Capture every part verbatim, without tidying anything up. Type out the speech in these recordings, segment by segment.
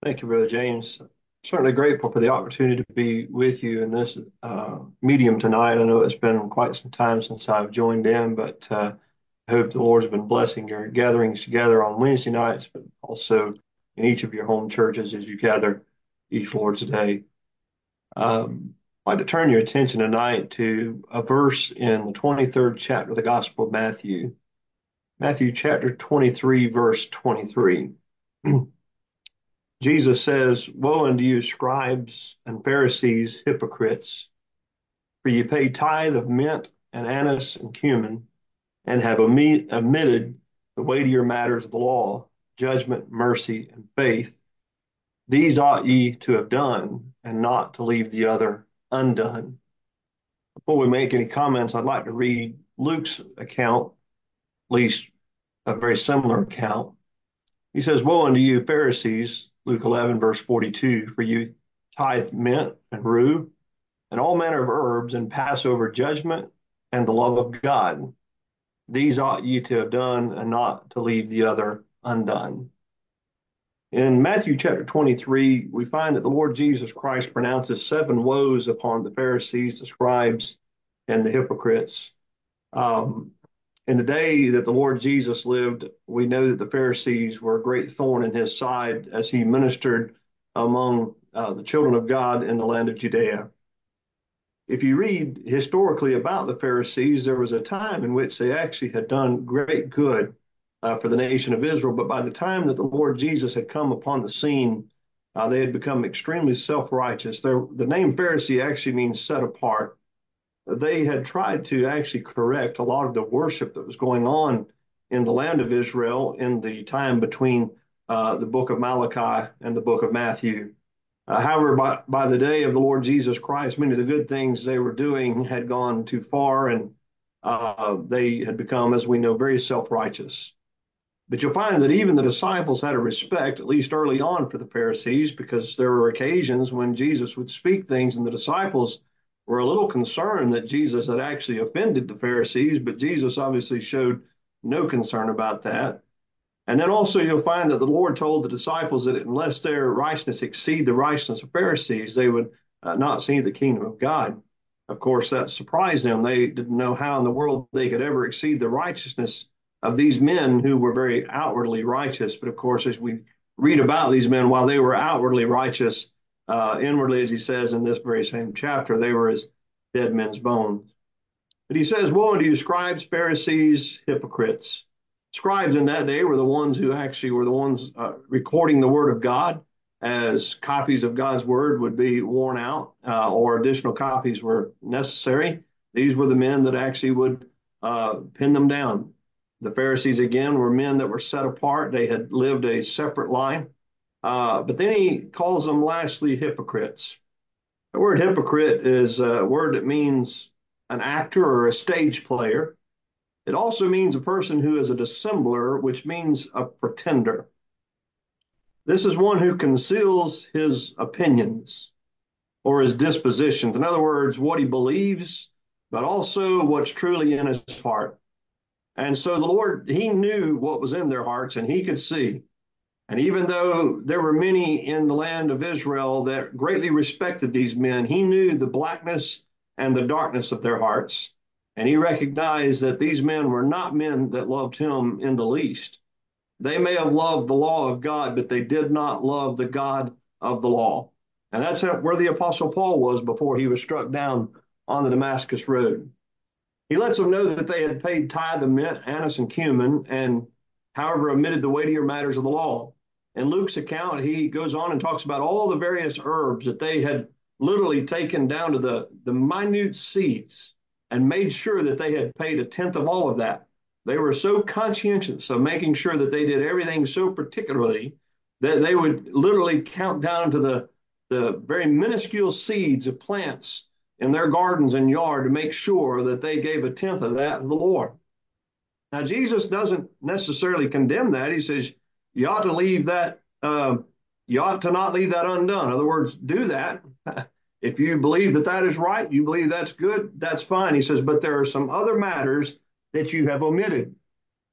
Thank you, Brother James. Certainly grateful for the opportunity to be with you in this uh, medium tonight. I know it's been quite some time since I've joined in, but uh, I hope the Lord's been blessing your gatherings together on Wednesday nights, but also in each of your home churches as you gather each Lord's Day. Um, I'd like to turn your attention tonight to a verse in the twenty-third chapter of the Gospel of Matthew, Matthew chapter twenty-three, verse twenty-three. Jesus says, "Woe unto you, scribes and Pharisees, hypocrites, for ye pay tithe of mint and anise and cumin, and have omitted the weightier matters of the law, judgment, mercy, and faith. These ought ye to have done, and not to leave the other undone." Before we make any comments, I'd like to read Luke's account, at least a very similar account. He says, "Woe unto you, Pharisees," Luke eleven, verse forty-two, "for you tithe mint and rue and all manner of herbs, and pass over judgment and the love of God. These ought ye to have done, and not to leave the other undone." In Matthew chapter twenty-three, we find that the Lord Jesus Christ pronounces seven woes upon the Pharisees, the scribes, and the hypocrites. Um, in the day that the Lord Jesus lived, we know that the Pharisees were a great thorn in his side as he ministered among uh, the children of God in the land of Judea. If you read historically about the Pharisees, there was a time in which they actually had done great good uh, for the nation of Israel. But by the time that the Lord Jesus had come upon the scene, uh, they had become extremely self-righteous. Their, the name Pharisee actually means set apart. They had tried to actually correct a lot of the worship that was going on in the land of Israel in the time between uh, the book of Malachi and the book of Matthew. Uh, however, by, by the day of the Lord Jesus Christ, many of the good things they were doing had gone too far, and uh, they had become, as we know, very self-righteous. But you'll find that even the disciples had a respect, at least early on, for the Pharisees, because there were occasions when Jesus would speak things, and the disciples were a little concerned that Jesus had actually offended the Pharisees, but Jesus obviously showed no concern about that. And then also you'll find that the Lord told the disciples that unless their righteousness exceed the righteousness of Pharisees, they would uh, not see the kingdom of God. Of course, that surprised them. They didn't know how in the world they could ever exceed the righteousness of these men who were very outwardly righteous. But of course, as we read about these men, while they were outwardly righteous, uh, inwardly, as he says in this very same chapter, they were as dead men's bones. But he says, "Woe unto you, scribes, Pharisees, hypocrites." Scribes in that day were the ones who actually were the ones uh, recording the word of God, as copies of God's word would be worn out uh, or additional copies were necessary. These were the men that actually would uh, pin them down. The Pharisees, again, were men that were set apart. They had lived a separate life. Uh, but then he calls them lastly hypocrites. The word hypocrite is a word that means an actor or a stage player. It also means a person who is a dissembler, which means a pretender. This is one who conceals his opinions or his dispositions. In other words, what he believes, but also what's truly in his heart. And so the Lord, he knew what was in their hearts and he could see. And even though there were many in the land of Israel that greatly respected these men, he knew the blackness and the darkness of their hearts. And he recognized that these men were not men that loved him in the least. They may have loved the law of God, but they did not love the God of the law. And that's where the Apostle Paul was before he was struck down on the Damascus Road. He lets them know that they had paid tithe of mint, anise, and cumin, and however omitted the weightier matters of the law. In Luke's account, he goes on and talks about all the various herbs that they had literally taken down to the, the minute seeds and made sure that they had paid a tenth of all of that. They were so conscientious of making sure that they did everything so particularly that they would literally count down to the, the very minuscule seeds of plants in their gardens and yard to make sure that they gave a tenth of that to the Lord. Now, Jesus doesn't necessarily condemn that. He says, you ought to leave that, uh, you ought to not leave that undone. In other words, do that. If you believe that that is right, you believe that's good, that's fine. He says, but there are some other matters that you have omitted.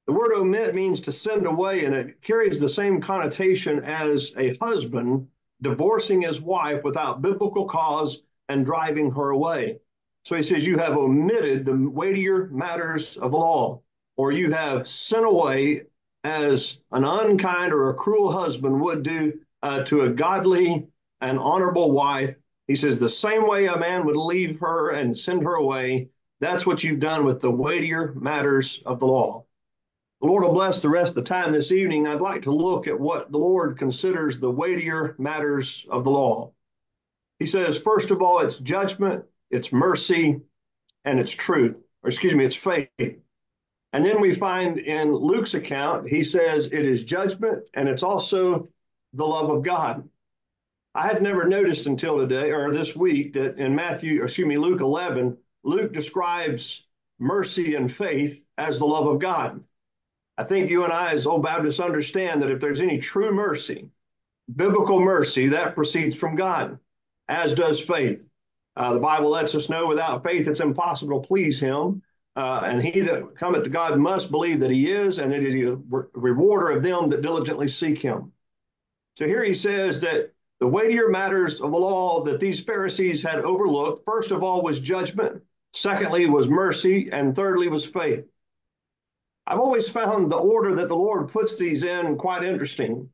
The word omit means to send away, and it carries the same connotation as a husband divorcing his wife without biblical cause and driving her away. So he says, you have omitted the weightier matters of the law, or you have sent away as an unkind or a cruel husband would do uh, to a godly and honorable wife. He says, the same way a man would leave her and send her away, that's what you've done with the weightier matters of the law. The Lord will bless the rest of the time this evening. I'd like to look at what the Lord considers the weightier matters of the law. He says, first of all, it's judgment, it's mercy, and it's truth, or excuse me, it's faith. And then we find in Luke's account, he says it is judgment and it's also the love of God. I had never noticed until today or this week that in Matthew, or excuse me, Luke eleven, Luke describes mercy and faith as the love of God. I think you and I as Old Baptists understand that if there's any true mercy, biblical mercy, that proceeds from God, as does faith. Uh, the Bible lets us know without faith it's impossible to please him. Uh, and he that cometh to God must believe that he is, and that he is a rewarder of them that diligently seek him. So here he says that the weightier matters of the law that these Pharisees had overlooked, first of all, was judgment. Secondly, was mercy. And thirdly, was faith. I've always found the order that the Lord puts these in quite interesting.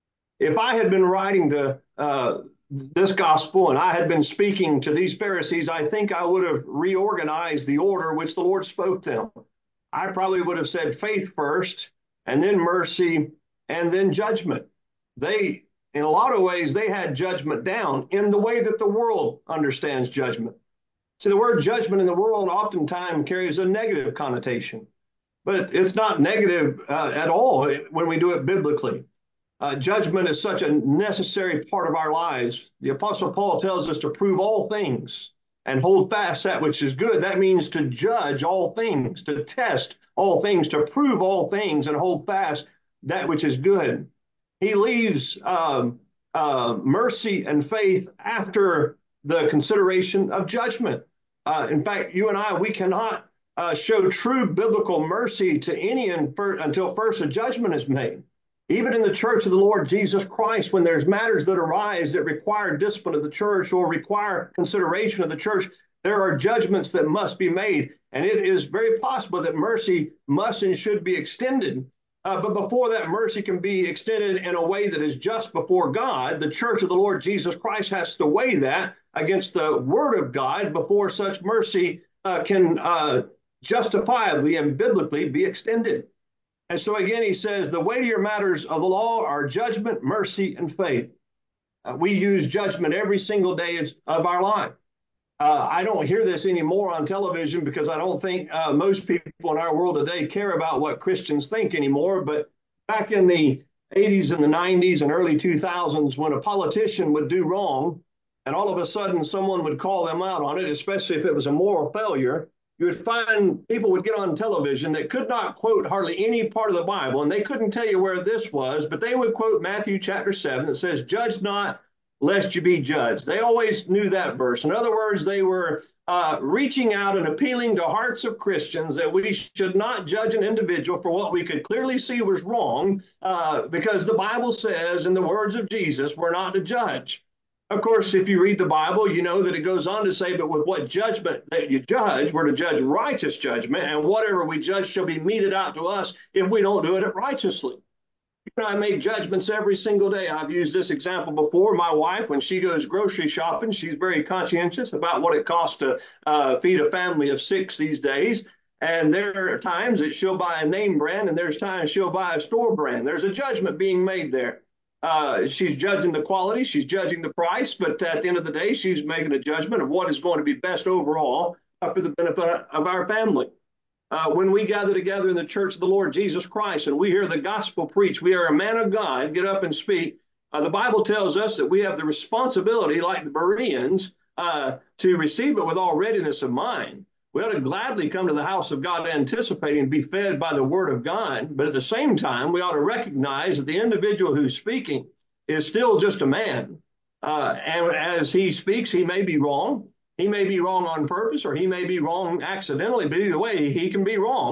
If I had been writing to uh, this gospel and I had been speaking to these Pharisees, I think I would have reorganized the order which the Lord spoke to them. I probably would have said faith first, and then mercy, and then judgment. They, in a lot of ways, they had judgment down in the way that the world understands judgment. See, the word judgment in the world oftentimes carries a negative connotation, but it's not negative uh, at all when we do it biblically. Uh, judgment is such a necessary part of our lives. The Apostle Paul tells us to prove all things and hold fast that which is good. That means to judge all things, to test all things, to prove all things and hold fast that which is good. He leaves um, uh, mercy and faith after the consideration of judgment. Uh, in fact, you and I, we cannot uh, show true biblical mercy to any until first a judgment is made. Even in the church of the Lord Jesus Christ, when there's matters that arise that require discipline of the church or require consideration of the church, there are judgments that must be made. And it is very possible that mercy must and should be extended. Uh, but before that mercy can be extended in a way that is just before God, the church of the Lord Jesus Christ has to weigh that against the word of God before such mercy uh, can uh, justifiably and biblically be extended. And so again, he says, the weightier matters of the law are judgment, mercy, and faith. Uh, we use judgment every single day of our life. Uh, I don't hear this anymore on television because I don't think uh, most people in our world today care about what Christians think anymore. But back in the eighties and the nineties and early two thousands, when a politician would do wrong, and all of a sudden someone would call them out on it, especially if it was a moral failure, you would find people would get on television that could not quote hardly any part of the Bible, and they couldn't tell you where this was, but they would quote Matthew chapter seven that says, judge not, lest you be judged. They always knew that verse. In other words, they were uh, reaching out and appealing to hearts of Christians that we should not judge an individual for what we could clearly see was wrong, uh, because the Bible says, in the words of Jesus, we're not to judge. Of course, if you read the Bible, you know that it goes on to say, but with what judgment that you judge, we're to judge righteous judgment, and whatever we judge shall be meted out to us if we don't do it righteously. You and I make judgments every single day. I've used this example before. My wife, when she goes grocery shopping, she's very conscientious about what it costs to uh, feed a family of six these days. And there are times that she'll buy a name brand, and there's times she'll buy a store brand. There's a judgment being made there. Uh, she's judging the quality, she's judging the price, but at the end of the day, she's making a judgment of what is going to be best overall uh, for the benefit of our family. Uh, when we gather together in the church of the Lord Jesus Christ and we hear the gospel preached, we are a man of God, get up and speak. Uh, the Bible tells us that we have the responsibility, like the Bereans, uh, to receive it with all readiness of mind. We ought to gladly come to the house of God anticipating and be fed by the word of God. But at the same time, we ought to recognize that the individual who's speaking is still just a man. Uh, and as he speaks, he may be wrong. He may be wrong on purpose, or he may be wrong accidentally, but either way, he can be wrong.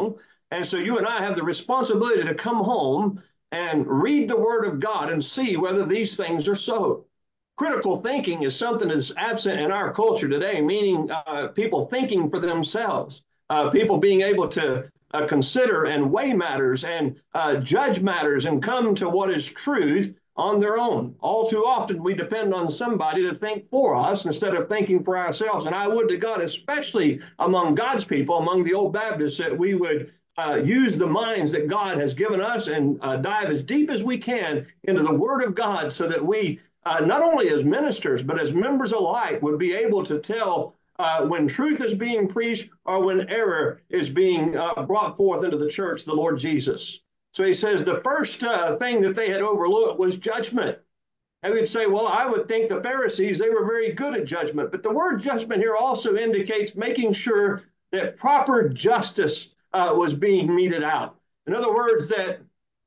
And so you and I have the responsibility to come home and read the Word of God and see whether these things are so. Critical thinking is something that's absent in our culture today, meaning uh, people thinking for themselves, uh, people being able to uh, consider and weigh matters and uh, judge matters and come to what is truth on their own. All too often, we depend on somebody to think for us instead of thinking for ourselves. And I would to God, especially among God's people, among the old Baptists, that we would uh, use the minds that God has given us and uh, dive as deep as we can into the Word of God so that we, uh, not only as ministers, but as members alike, would be able to tell uh, when truth is being preached or when error is being uh, brought forth into the church of the Lord Jesus. So he says the first uh, thing that they had overlooked was judgment. And we'd say, well, I would think the Pharisees, they were very good at judgment. But the word judgment here also indicates making sure that proper justice uh, was being meted out. In other words, that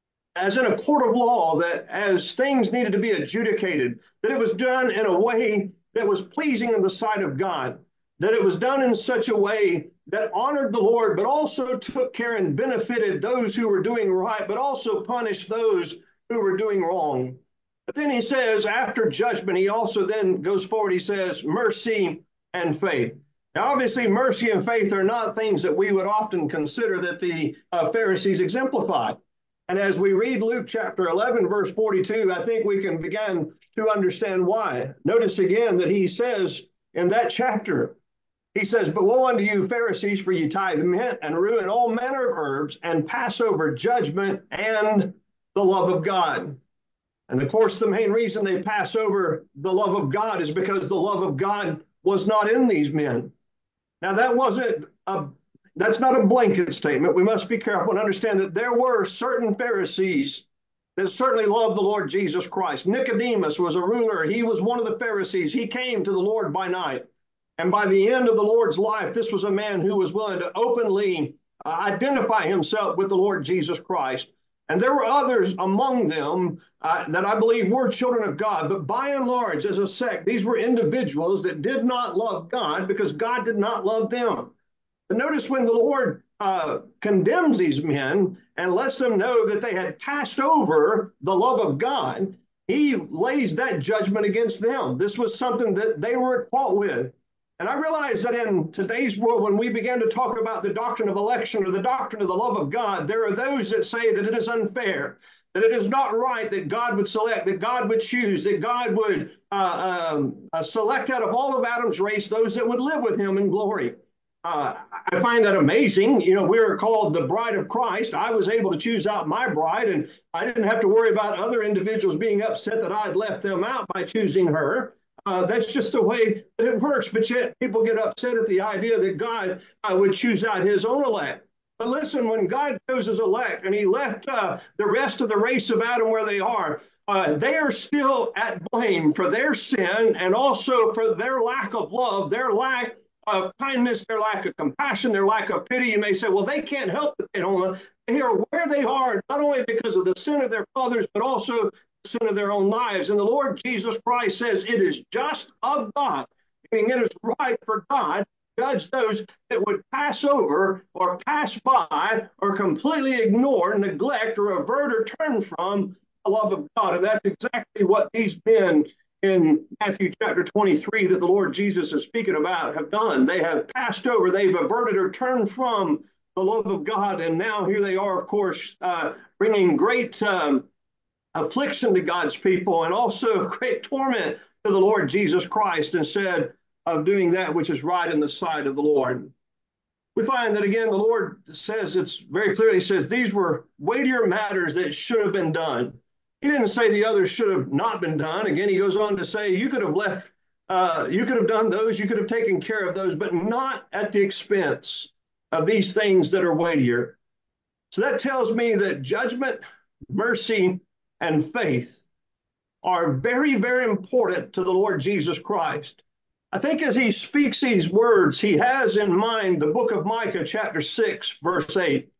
as in a court of law, that as things needed to be adjudicated, that it was done in a way that was pleasing in the sight of God, that it was done in such a way that honored the Lord, but also took care and benefited those who were doing right, but also punished those who were doing wrong. But then he says, after judgment, he also then goes forward, he says, mercy and faith. Now, obviously, mercy and faith are not things that we would often consider that the uh, Pharisees exemplified. And as we read Luke chapter eleven, verse forty-two, I think we can begin to understand why. Notice again that he says in that chapter, he says, but woe unto you, Pharisees, for ye tithe mint and rue and all manner of herbs, and pass over judgment and the love of God. And of course, the main reason they pass over the love of God is because the love of God was not in these men. Now, that wasn't a, that's not a blanket statement. We must be careful and understand that there were certain Pharisees that certainly loved the Lord Jesus Christ. Nicodemus was a ruler. He was one of the Pharisees. He came to the Lord by night. And by the end of the Lord's life, this was a man who was willing to openly uh, identify himself with the Lord Jesus Christ. And there were others among them uh, that I believe were children of God. But by and large, as a sect, these were individuals that did not love God because God did not love them. But notice when the Lord uh, condemns these men and lets them know that they had passed over the love of God, he lays that judgment against them. This was something that they were at fault with. And I realize that in today's world, when we begin to talk about the doctrine of election or the doctrine of the love of God, there are those that say that it is unfair, that it is not right that God would select, that God would choose, that God would uh, um, uh, select out of all of Adam's race those that would live with him in glory. Uh, I find that amazing. You know, we're called the bride of Christ. I was able to choose out my bride, and I didn't have to worry about other individuals being upset that I had left them out by choosing her. Uh, that's just the way that it works. But yet people get upset at the idea that God uh, would choose out his own elect. But listen, when God chose his elect and he left uh, the rest of the race of Adam where they are, uh, they are still at blame for their sin and also for their lack of love, their lack of kindness, their lack of compassion, their lack of pity. You may say, well, they can't help that they don't love. They are where they are, not only because of the sin of their fathers, but also sin of their own lives. And the Lord Jesus Christ says it is just of God, meaning it is right for God to judge those that would pass over or pass by or completely ignore, neglect, or avert or turn from the love of God. And that's exactly what these men in Matthew chapter twenty-three that the Lord Jesus is speaking about have done. They have passed over, they've averted or turned from the love of God. And now here they are, of course, uh, bringing great um, affliction to God's people and also great torment to the Lord Jesus Christ instead of doing that which is right in the sight of the Lord. We find that again, the Lord says, it's very clearly, he says, these were weightier matters that should have been done. He didn't say the others should have not been done. Again, he goes on to say, you could have left, uh, you could have done those, you could have taken care of those, but not at the expense of these things that are weightier. So that tells me that judgment, mercy, and faith are very, very important to the Lord Jesus Christ. I think as he speaks these words, he has in mind the book of Micah, chapter six, verse eight.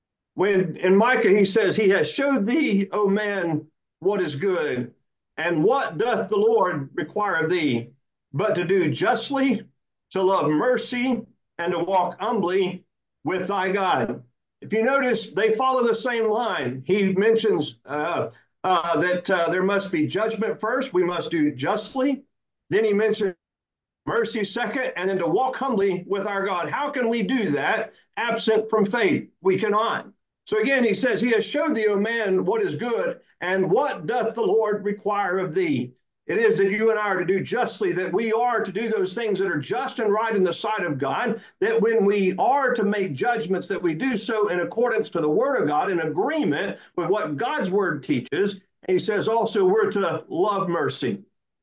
When in Micah he says, he has showed thee, O man, what is good, and what doth the Lord require of thee, but to do justly, to love mercy, and to walk humbly with thy God. If you notice, they follow the same line. He mentions uh, uh, that uh, there must be judgment first. We must do justly. Then he mentions mercy second, and then to walk humbly with our God. How can we do that absent from faith? We cannot. So again, he says, he has showed thee, O man, what is good, and what doth the Lord require of thee? It is that you and I are to do justly, that we are to do those things that are just and right in the sight of God, that when we are to make judgments, that we do so in accordance to the word of God, in agreement with what God's word teaches. And he says also we're to love mercy.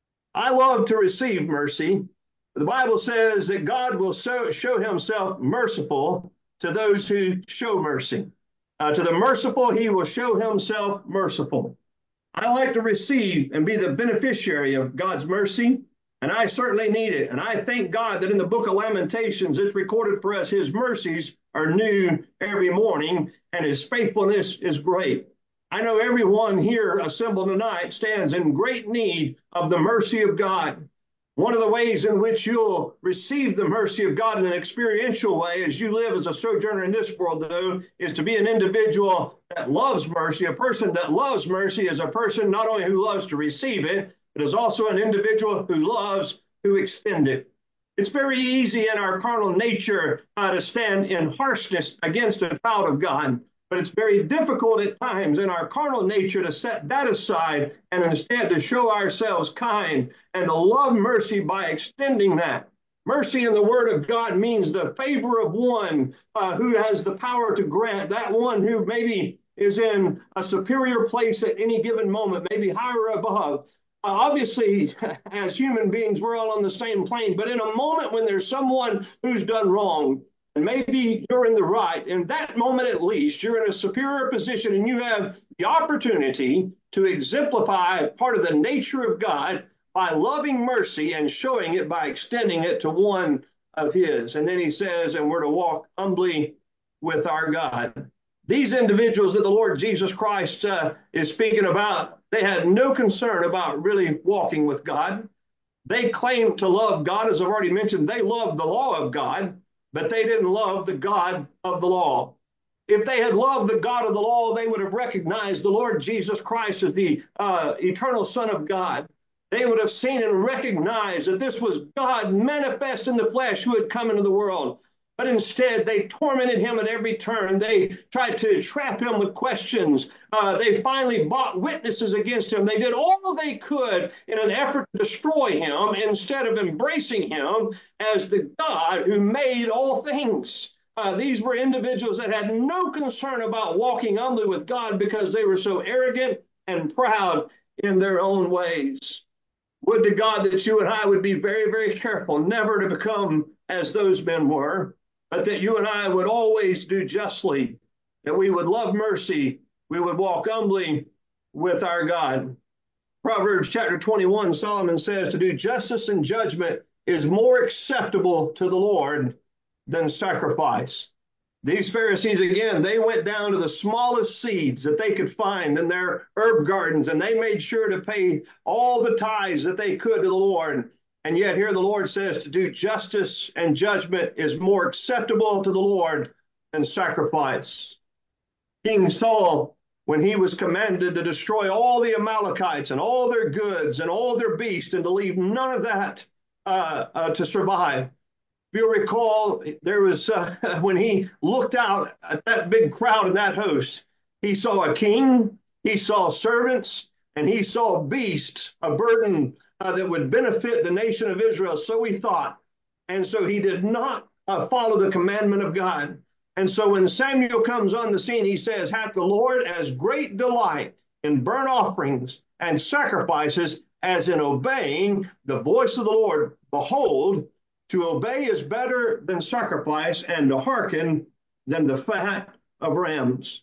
I love to receive mercy. The Bible says that God will show, show himself merciful to those who show mercy. Uh, to the merciful, he will show himself merciful. I like to receive and be the beneficiary of God's mercy, and I certainly need it. And I thank God that in the book of Lamentations, it's recorded for us, his mercies are new every morning, and his faithfulness is great. I know everyone here assembled tonight stands in great need of the mercy of God. One of the ways in which you'll receive the mercy of God in an experiential way as you live as a sojourner in this world, though, is to be an individual that loves mercy. A person that loves mercy is a person not only who loves to receive it, but is also an individual who loves to extend it. It's very easy in our carnal nature uh, to stand in harshness against a child of God. But it's very difficult at times in our carnal nature to set that aside and instead to show ourselves kind and to love mercy by extending that. Mercy in the word of God means the favor of one uh, who has the power to grant, that one who maybe is in a superior place at any given moment, maybe higher above. Uh, obviously, as human beings, we're all on the same plane, but in a moment when there's someone who's done wrong, and maybe you're in the right, in that moment at least, you're in a superior position and you have the opportunity to exemplify part of the nature of God by loving mercy and showing it by extending it to one of his. And then he says, and we're to walk humbly with our God. These individuals that the Lord Jesus Christ uh, is speaking about, they had no concern about really walking with God. They claimed to love God, as I've already mentioned. They loved the law of God, but they didn't love the God of the law. If they had loved the God of the law, they would have recognized the Lord Jesus Christ as the uh, eternal Son of God. They would have seen and recognized that this was God manifest in the flesh who had come into the world. But instead, they tormented him at every turn. They tried to trap him with questions. Uh, they finally bought witnesses against him. They did all they could in an effort to destroy him instead of embracing him as the God who made all things. Uh, these were individuals that had no concern about walking humbly with God because they were so arrogant and proud in their own ways. Would to God that you and I would be very, very careful never to become as those men were, but that you and I would always do justly, that we would love mercy, we would walk humbly with our God. Proverbs chapter twenty-one, Solomon says, to do justice and judgment is more acceptable to the Lord than sacrifice. These Pharisees, again, they went down to the smallest seeds that they could find in their herb gardens, and they made sure to pay all the tithes that they could to the Lord. And yet here the Lord says to do justice and judgment is more acceptable to the Lord than sacrifice. King Saul, when he was commanded to destroy all the Amalekites and all their goods and all their beasts and to leave none of that uh, uh, to survive, if you recall, there was uh, when he looked out at that big crowd and that host, he saw a king, he saw servants, and he saw beasts, a burden uh, that would benefit the nation of Israel. So he thought. And so he did not uh, follow the commandment of God. And so when Samuel comes on the scene, he says, hath the Lord as great delight in burnt offerings and sacrifices as in obeying the voice of the Lord. Behold, to obey is better than sacrifice, and to hearken than the fat of rams.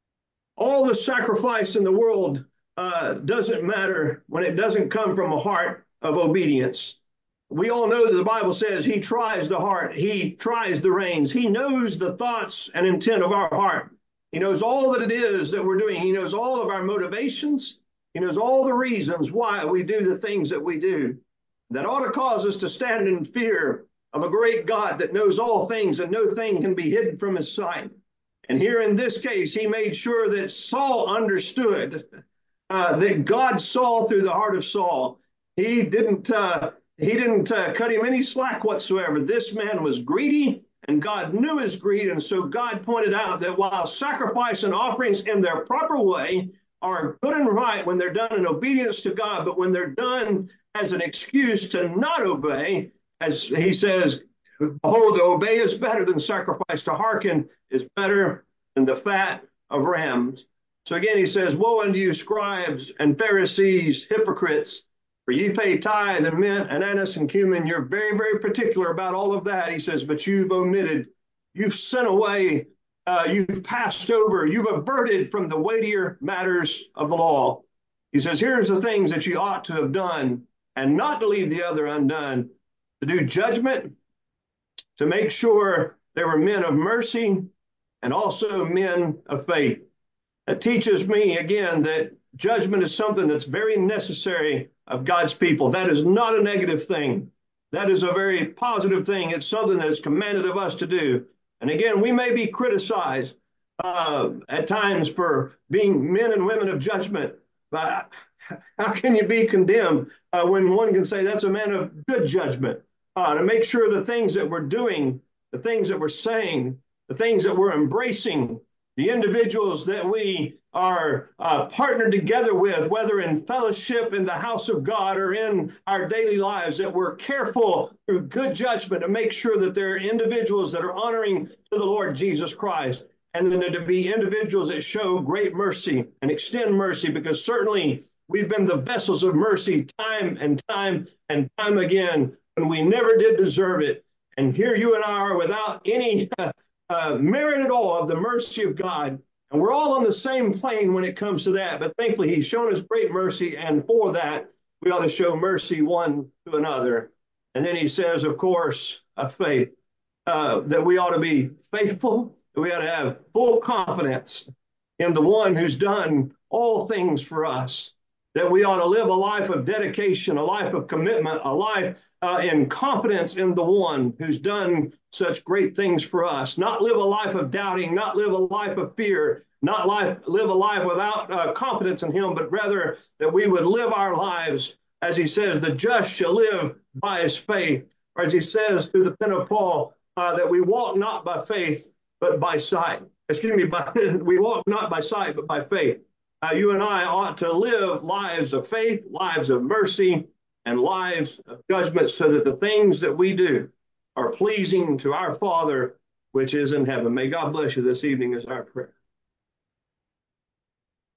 All the sacrifice in the world uh, doesn't matter when it doesn't come from a heart of obedience. We all know that the Bible says he tries the heart, he tries the reins, he knows the thoughts and intent of our heart. He knows all that it is that we're doing. He knows all of our motivations. He knows all the reasons why we do the things that we do. That ought to cause us to stand in fear of a great God that knows all things and no thing can be hidden from his sight. And here in this case, he made sure that Saul understood uh, that God saw through the heart of Saul. He didn't uh, he didn't uh, cut him any slack whatsoever. This man was greedy, and God knew his greed, and so God pointed out that while sacrifice and offerings in their proper way are good and right when they're done in obedience to God, but when they're done as an excuse to not obey, as he says, behold, to obey is better than sacrifice. To hearken is better than the fat of rams. So again, he says, woe unto you, scribes and Pharisees, hypocrites, for ye pay tithe and mint and anise and cumin. You're very, very particular about all of that. He says, but you've omitted, you've sent away, uh, you've passed over, you've averted from the weightier matters of the law. He says, here's the things that you ought to have done, and not to leave the other undone, to do judgment, to make sure they were men of mercy and also men of faith. That teaches me again that judgment is something that's very necessary of God's people. That is not a negative thing. That is a very positive thing. It's something that is commanded of us to do. And again, we may be criticized uh, at times for being men and women of judgment. But how can you be condemned uh, when one can say that's a man of good judgment? Uh, to make sure the things that we're doing, the things that we're saying, the things that we're embracing, the individuals that we are uh, partnered together with, whether in fellowship in the house of God or in our daily lives, that we're careful through good judgment to make sure that they're individuals that are honoring to the Lord Jesus Christ, and then to be individuals that show great mercy and extend mercy, because certainly we've been the vessels of mercy time and time and time again when we never did deserve it. And here you and I are without any uh, uh, merit at all of the mercy of God. And we're all on the same plane when it comes to that. But thankfully, he's shown us great mercy. And for that, we ought to show mercy one to another. And then he says, of course, a faith, uh, that we ought to be faithful. We ought to have full confidence in the one who's done all things for us. That we ought to live a life of dedication, a life of commitment, a life uh, in confidence in the one who's done such great things for us. Not live a life of doubting, not live a life of fear, not life, live a life without uh, confidence in him, but rather that we would live our lives, as he says, the just shall live by his faith. Or as he says through the pen of Paul, uh, that we walk not by faith, but by sight. Excuse me, by, we walk not by sight, but by faith. Uh, you and I ought to live lives of faith, lives of mercy, and lives of judgment, so that the things that we do are pleasing to our Father, which is in heaven. May God bless you this evening is our prayer.